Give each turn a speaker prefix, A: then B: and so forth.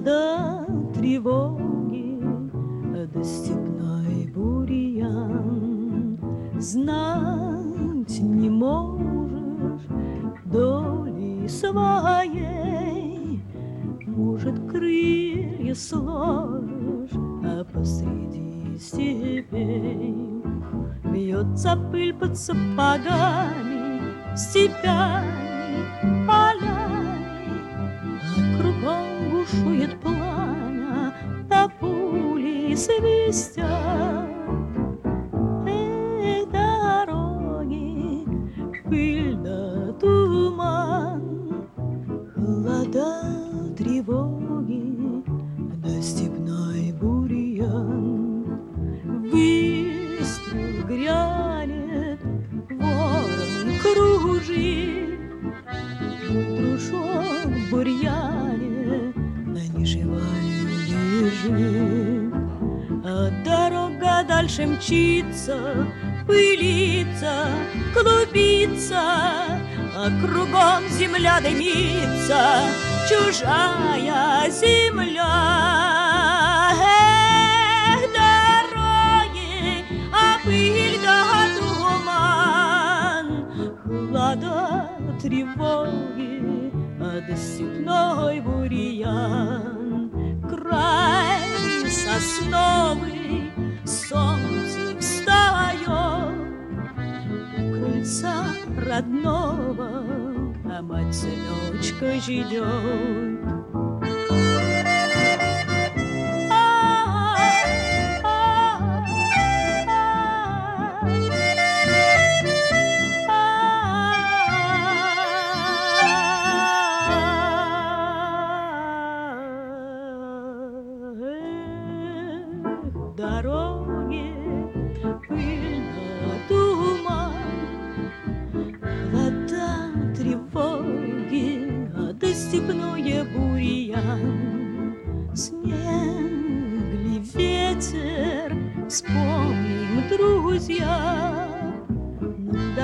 A: холода, тревоги, да степной бурьян. Знать не можешь доли своей, может, крылья сложишь, а посреди степей бьется пыль под сапогами, степями, полями, а кругом бушует пламя, да пули свистят. Эх, дороги, пыль да туман, холода, тревоги, да степной бурьян. Выстрел грянет, ворон кружит, дружок в бурьяне, не живая лежит. А дорога дальше мчится, пылится, клубится, а кругом земля дымится, чужая земля. Эх, дороги, а пыль да туман, холода, тревоги, а да степной бурьян. Край сосновый, солнце встает, крыльца родного, а мать сыночка ждет. Дороги, пыль да туман, холода, тревоги, а да степное бурьян. Снег ли ветер, вспомним, друзья,